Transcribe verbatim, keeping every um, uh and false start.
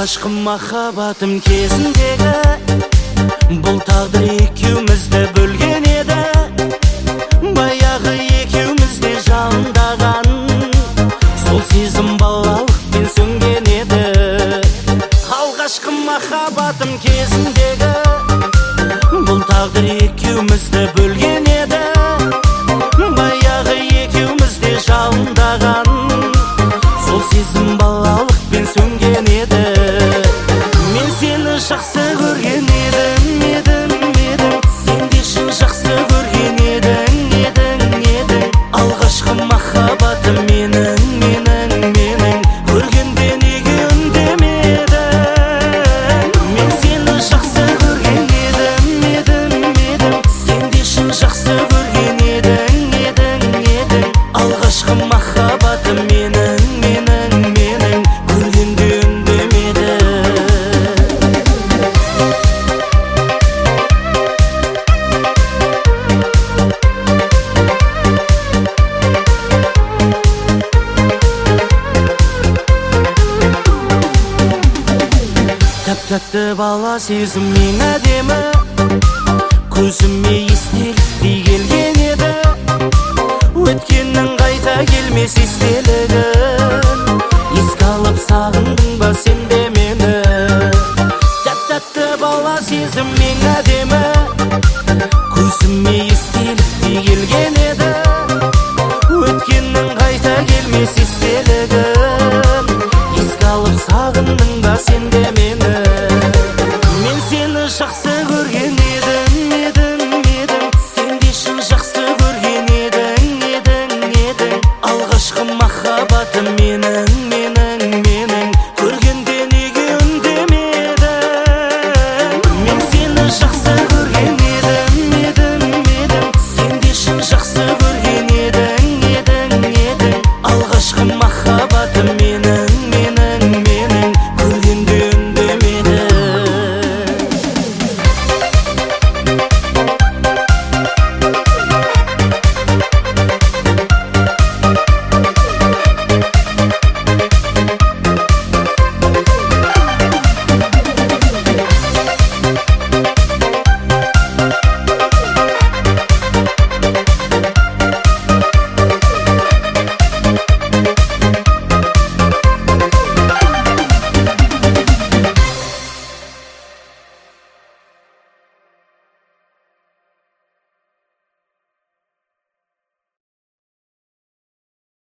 Алғашқы махаббатым кезіндегі бұл тағдыр екеумізді бөлген еді. Баяғы екеумізде жалындаған сол сезім балалықпен сөнген еді. Алғашқы махаббатым кезіндегі бұл тағдыр екеумізді бөлген еді. Баяғы екеумізде жалындаған сол сезім балалықпен сөнген еді. Мен сені жақсы көрген едім, едім, едім. Сен де шын жақсы көрген едің, едің, едің. Алғашқы махаббатым менің, менің, менің. Көргенде неге үндемедің? Мен сені жақсы көрген едім, едім, едім. Сен де шын жақсы көрген едің, едің, едің. Алғашқы махаббатым менің, менің, менің. Көргенде үндемедің. Тәп-тәтті бала сезім ең әдемі, көзіме естеліктей келген еді. Өткеннің қайта келмес естелігін, еске алып сағындың ба сен де мені? Тәп-тәтті бала сезім ең әдемі, көзіме естеліктей келген еді. Өткеннің қайта келмес естелігін, еске алып сағындың ба сен де